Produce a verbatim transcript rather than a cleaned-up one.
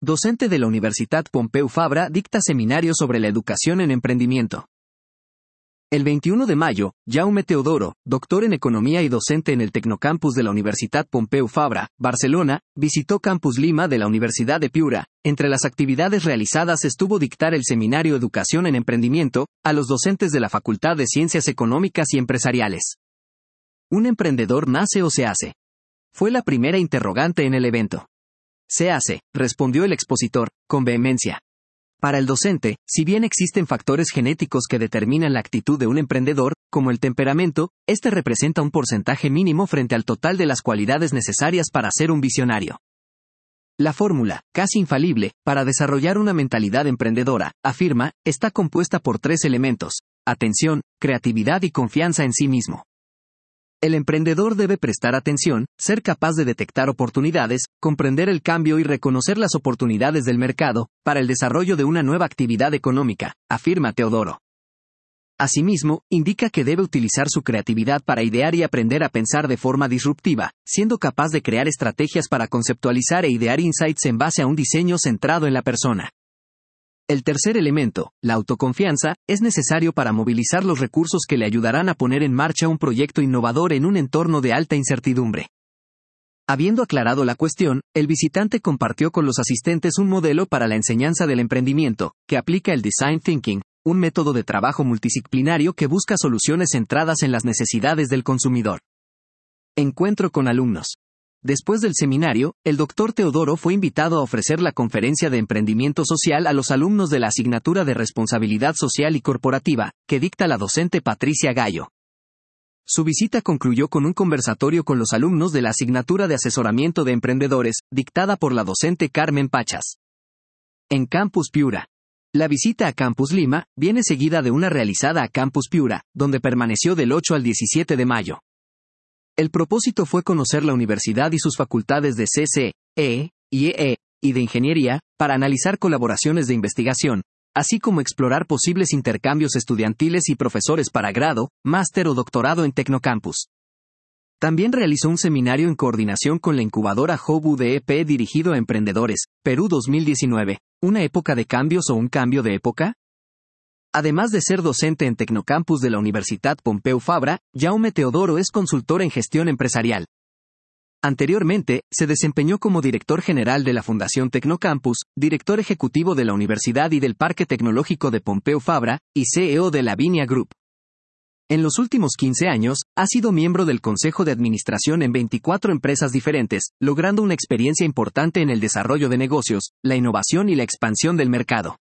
docente de la Universidad Pompeu Fabra, dicta seminario sobre la educación en emprendimiento. El veintiuno de mayo, Jaume Teodoro, doctor en Economía y docente en el Tecnocampus de la Universidad Pompeu Fabra, Barcelona, visitó Campus Lima de la Universidad de Piura. Entre las actividades realizadas estuvo dictar el seminario Educación en Emprendimiento a los docentes de la Facultad de Ciencias Económicas y Empresariales. ¿Un emprendedor nace o se hace? Fue la primera interrogante en el evento. Se hace, respondió el expositor, con vehemencia. Para el docente, si bien existen factores genéticos que determinan la actitud de un emprendedor, como el temperamento, este representa un porcentaje mínimo frente al total de las cualidades necesarias para ser un visionario. La fórmula, casi infalible, para desarrollar una mentalidad emprendedora, afirma, está compuesta por tres elementos: atención, creatividad y confianza en sí mismo. El emprendedor debe prestar atención, ser capaz de detectar oportunidades, comprender el cambio y reconocer las oportunidades del mercado para el desarrollo de una nueva actividad económica, afirma Teodoro. Asimismo, indica que debe utilizar su creatividad para idear y aprender a pensar de forma disruptiva, siendo capaz de crear estrategias para conceptualizar e idear insights en base a un diseño centrado en la persona. El tercer elemento, la autoconfianza, es necesario para movilizar los recursos que le ayudarán a poner en marcha un proyecto innovador en un entorno de alta incertidumbre. Habiendo aclarado la cuestión, el visitante compartió con los asistentes un modelo para la enseñanza del emprendimiento, que aplica el Design Thinking, un método de trabajo multidisciplinario que busca soluciones centradas en las necesidades del consumidor. Encuentro con alumnos. Después del seminario, el doctor Teodoro fue invitado a ofrecer la conferencia de emprendimiento social a los alumnos de la asignatura de Responsabilidad Social y Corporativa, que dicta la docente Patricia Gallo. Su visita concluyó con un conversatorio con los alumnos de la asignatura de Asesoramiento de Emprendedores, dictada por la docente Carmen Pachas. En Campus Piura. La visita a Campus Lima viene seguida de una realizada a Campus Piura, donde permaneció del ocho al diecisiete de mayo. El propósito fue conocer la universidad y sus facultades de C C, E, y E E, y de Ingeniería, para analizar colaboraciones de investigación, así como explorar posibles intercambios estudiantiles y profesores para grado, máster o doctorado en Tecnocampus. También realizó un seminario en coordinación con la incubadora Hub U D E P dirigido a emprendedores, Perú dos mil diecinueve, ¿una época de cambios o un cambio de época? Además de ser docente en Tecnocampus de la Universidad Pompeu Fabra, Jaume Teodoro es consultor en gestión empresarial. Anteriormente, se desempeñó como director general de la Fundación Tecnocampus, director ejecutivo de la Universidad y del Parque Tecnológico de Pompeu Fabra, y C E O de la Vinia Group. En los últimos quince años, ha sido miembro del Consejo de Administración en veinticuatro empresas diferentes, logrando una experiencia importante en el desarrollo de negocios, la innovación y la expansión del mercado.